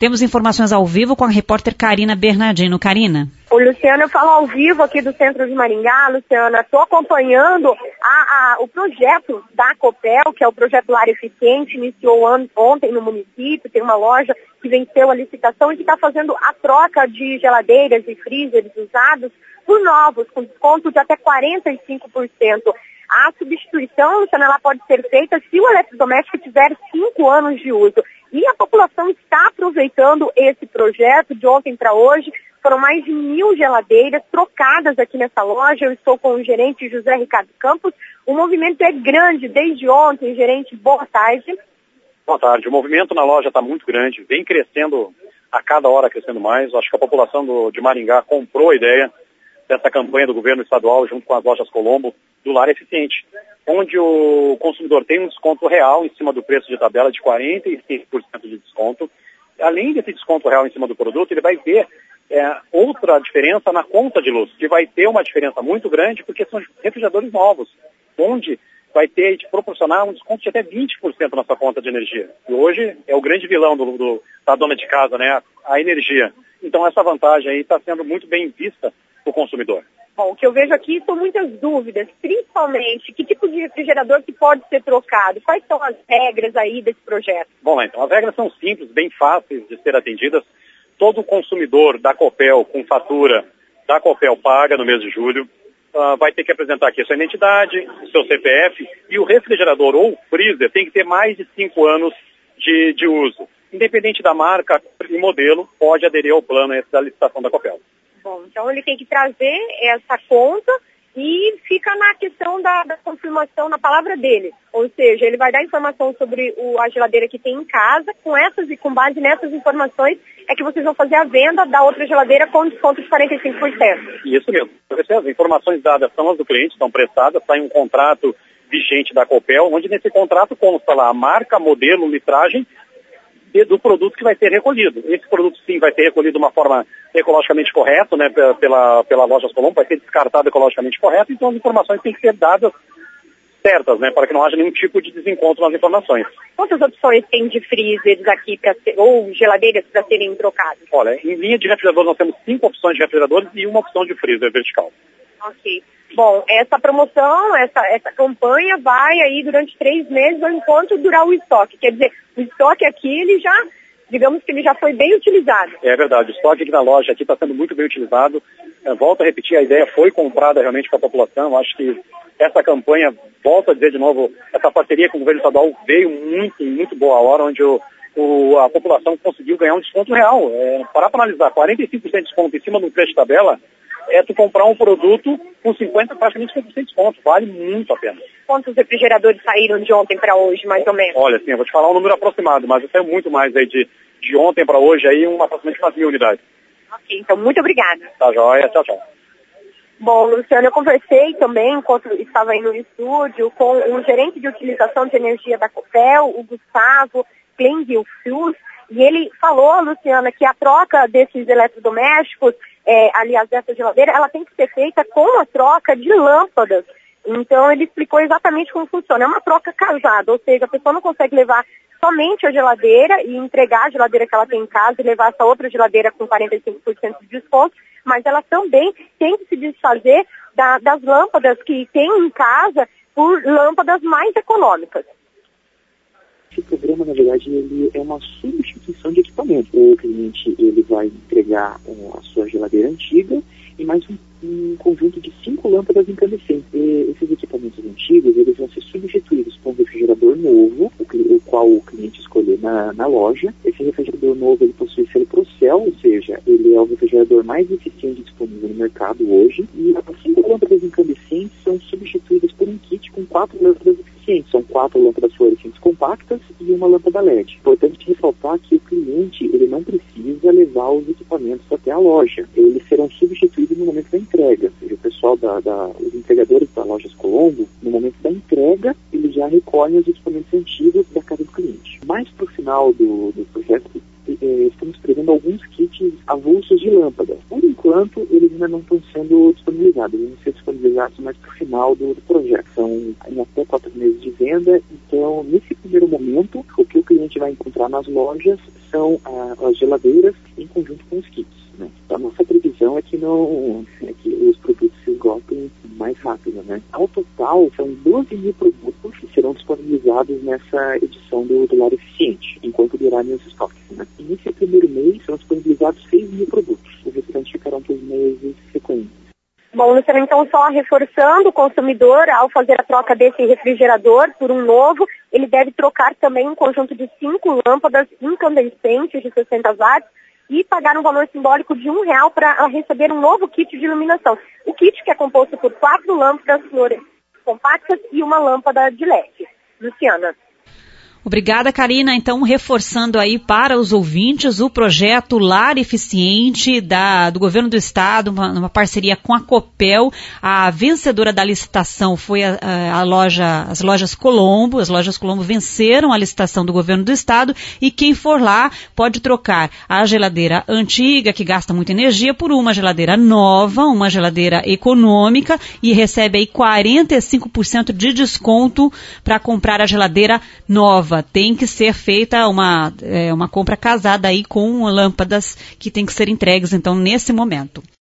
Temos informações ao vivo com a repórter Karina Bernardino. Karina. O Luciano, eu falo ao vivo aqui do centro de Maringá. Luciana, estou acompanhando o projeto da Copel, que é o projeto Lar Eficiente, iniciou ontem no município. Tem uma loja que venceu a licitação e que está fazendo a troca de geladeiras e freezers usados por novos, com desconto de até 45%. A substituição, Luciana, ela pode ser feita se o eletrodoméstico tiver 5 anos de uso. E a população está aproveitando esse projeto de ontem para hoje. Foram mais de 1.000 geladeiras trocadas aqui nessa loja. Eu estou com o gerente José Ricardo Campos. O movimento é grande desde ontem. Gerente, boa tarde. Boa tarde. O movimento na loja está muito grande, vem crescendo a cada hora, crescendo mais. Acho que a população de Maringá comprou a ideia dessa campanha do governo estadual junto com as lojas Colombo do Lar Eficiente, onde o consumidor tem um desconto real em cima do preço de tabela de 45% de desconto. Além desse desconto real em cima do produto, ele vai ter outra diferença na conta de luz, que vai ter uma diferença muito grande porque são refrigeradores novos, onde vai ter de proporcionar um desconto de até 20% na sua conta de energia. E hoje é o grande vilão da dona de casa, né? A energia. Então essa vantagem aí está sendo muito bem vista para o consumidor. Bom, o que eu vejo aqui são muitas dúvidas, principalmente que tipo de refrigerador que pode ser trocado, quais são as regras aí desse projeto? Bom, então as regras são simples, bem fáceis de ser atendidas. Todo consumidor da Copel com fatura da Copel paga no mês de julho, vai ter que apresentar aqui a sua identidade, o seu CPF, e o refrigerador ou freezer tem que ter mais de 5 anos de uso. Independente da marca e modelo, pode aderir ao plano da licitação da Copel. Bom, então ele tem que trazer essa conta e fica na questão da confirmação na palavra dele. Ou seja, ele vai dar informação sobre a geladeira que tem em casa, com base nessas informações é que vocês vão fazer a venda da outra geladeira com desconto de 45%. Isso mesmo. As informações dadas são as do cliente, estão prestadas, sai um contrato vigente da Copel, onde nesse contrato consta lá a marca, modelo, litragem do produto que vai ser recolhido. Esse produto, sim, vai ser recolhido de uma forma ecologicamente correta, né, pela Lojas Colombo, vai ser descartado ecologicamente correto, então as informações têm que ser dadas certas, né, para que não haja nenhum tipo de desencontro nas informações. Quantas opções tem de freezers aqui, ou geladeiras para serem trocadas? Olha, em linha de refrigeradores nós temos 5 opções de refrigeradores e uma opção de freezer vertical. Ok. Bom, essa promoção, essa campanha vai aí durante 3 meses, enquanto durar o estoque. Quer dizer, o estoque aqui, digamos que ele já foi bem utilizado. É verdade, o estoque aqui na loja está sendo muito bem utilizado. Volto a repetir, a ideia foi comprada realmente para a população. Acho que essa campanha, volto a dizer de novo, essa parceria com o governo estadual veio muito boa hora, onde a população conseguiu ganhar um desconto real. Parar para analisar, 45% de desconto em cima do preço de tabela, tu comprar um produto com praticamente 50% de desconto. Vale muito a pena. Quantos refrigeradores saíram de ontem para hoje, mais ou menos? Olha, sim, eu vou te falar um número aproximado, mas saiu muito mais aí de ontem para hoje, aí aproximadamente umas 1.000 unidades. Ok, então muito obrigada. Tá joia, tchau. Bom, Luciano, eu conversei também, enquanto estava aí no estúdio, com o gerente de utilização de energia da Copel, o Gustavo Klingel-Fius, e ele falou, Luciana, que a troca desses eletrodomésticos, aliás, dessa geladeira, ela tem que ser feita com a troca de lâmpadas. Então, ele explicou exatamente como funciona. É uma troca casada, ou seja, a pessoa não consegue levar somente a geladeira e entregar a geladeira que ela tem em casa e levar essa outra geladeira com 45% de desconto, mas ela também tem que se desfazer das lâmpadas que tem em casa por lâmpadas mais econômicas. Esse programa, na verdade, ele é uma substituição de equipamento. O cliente ele vai entregar a sua geladeira antiga e mais um conjunto de 5 lâmpadas incandescentes. Esses equipamentos antigos eles vão ser substituídos por um refrigerador novo, o qual o cliente escolher na loja. Esse refrigerador novo ele possui selo Procel, ou seja, ele é o refrigerador mais eficiente disponível no mercado hoje. E as 5 lâmpadas incandescentes são substituídas por um kit com 4 lâmpadas eficientes. São 4 lâmpadas fluorescentes compactas e uma lâmpada LED. Importante ressaltar que o cliente ele não precisa levar os equipamentos até a loja. Eles serão substituídos no momento da entrega. Ou seja, o pessoal os entregadores da Lojas Colombo, no momento da entrega, eles já recolhem os equipamentos antigos da casa do cliente. Mais para o final do projeto, estamos prevendo alguns kits avulsos de lâmpadas. Por enquanto, eles ainda não estão sendo disponibilizados. Eles vão ser disponibilizados mais para o final do projeto. São em até 4 meses de venda. Então, nesse primeiro momento, o que o cliente vai encontrar nas lojas são as geladeiras em conjunto com os kits, né? A nossa previsão é que os produtos se esgotem mais rápido, né? Ao total, são 12 mil produtos que serão disponibilizados nessa edição do Lar Eficiente, enquanto durarem os estoques, né? E nesse primeiro mês serão disponibilizados 6 mil produtos. O restante ficarão para os meses sequentes. Bom, Luciano, então só reforçando, o consumidor, ao fazer a troca desse refrigerador por um novo, ele deve trocar também um conjunto de 5 lâmpadas incandescentes de 60 watts e pagar um valor simbólico de R$1 para receber um novo kit de iluminação. O kit que é composto por 4 lâmpadas fluorescentes compactas e uma lâmpada de LED. Luciana. Obrigada, Karina. Então, reforçando aí para os ouvintes o projeto Lar Eficiente do Governo do Estado, uma parceria com a Copel. A vencedora da licitação foi as lojas Colombo. As lojas Colombo venceram a licitação do Governo do Estado e quem for lá pode trocar a geladeira antiga, que gasta muita energia, por uma geladeira nova, uma geladeira econômica e recebe aí 45% de desconto para comprar a geladeira nova. Tem que ser feita uma compra casada aí com lâmpadas que tem que ser entregues, então, nesse momento.